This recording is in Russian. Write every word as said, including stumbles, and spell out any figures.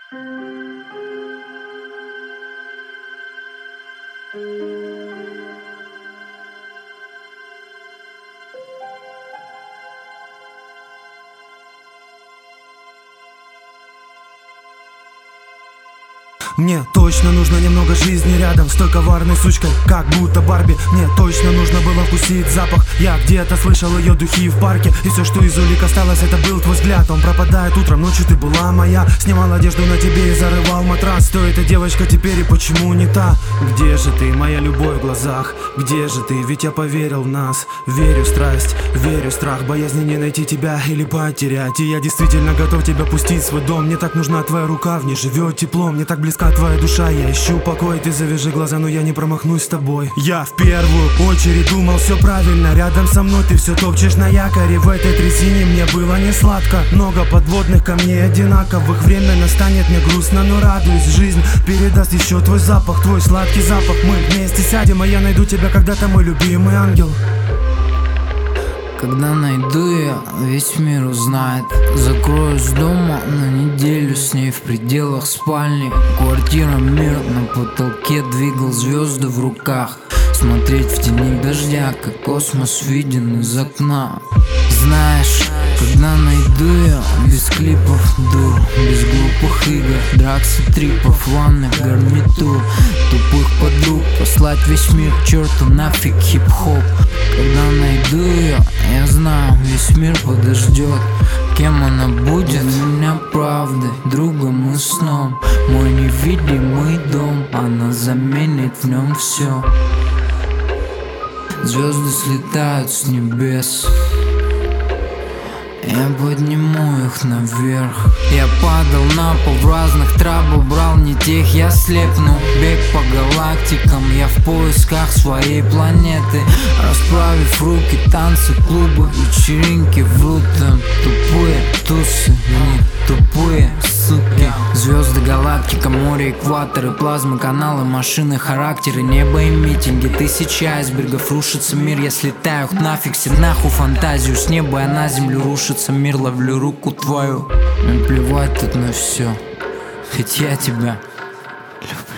Мне точно нужно немного жизни рядом с той коварной сучкой, как будто Барби. Мне точно нужно было вкусить запах. Я где-то слышал ее духи в парке, и все, что из улик осталось, это был твой взгляд. Он пропадает утром, ночью ты была моя. Снимал одежду на тебе и зарывал матрас. Кто эта девочка теперь и почему не та? Где же ты, моя любовь в глазах? Где же ты? Ведь я поверил в нас. Верю в страсть, верю в страх, боязни не найти тебя или потерять. И я действительно готов тебя пустить в свой дом. Мне так нужна твоя рука, в ней живет тепло. Мне так близка твоя душа, я ищу покой. Ты завяжи глаза, но я не промахнусь с тобой. Я в первую очередь думал все правильно. Рядом со мной ты все топчешь на якоре. В этой трясине мне было не сладко. Много подводных камней одинаковых. Время настанет, мне грустно, но радуюсь. Жизнь передаст еще твой запах, твой сладкий запах. Мы вместе сядем, а я найду тебя когда-то, мой любимый ангел. Когда найду я, весь мир узнает. Закроюсь дома на неделю с ней в пределах спальни. Квартира мир, на потолке двигал звезды в руках. Смотреть в тени дождя, как космос виден из окна. Знаешь, когда найду я, без клипов дур, без глупых игр, дракс и трипов, ванных гарнитур, тупых подруг, послать весь мир к черту нафиг хип-хоп. Когда найду я, я знаю, весь мир подождет. Кем она будет? Меня правдой, другом и сном. Мой невидимый дом, она заменит в нем все. Звезды слетают с небес, я подниму их наверх. Я падал на пол в разных трабл, брал не тех, я слепну. Бег по галактикам, я в поисках своей планеты. Расправив руки, танцы, клубы, вечеринки врут им. Тупые тусы, они тупые суки. Звезды, галактика, море, экваторы, плазмы, каналы, машины, характеры, небо и митинги. Тысячи айсбергов, рушится мир, я слетаю нафиг, все нахуй фантазию. С неба я на землю рушится мир, ловлю руку твою. Мне плевать тут на все, ведь я тебя люблю.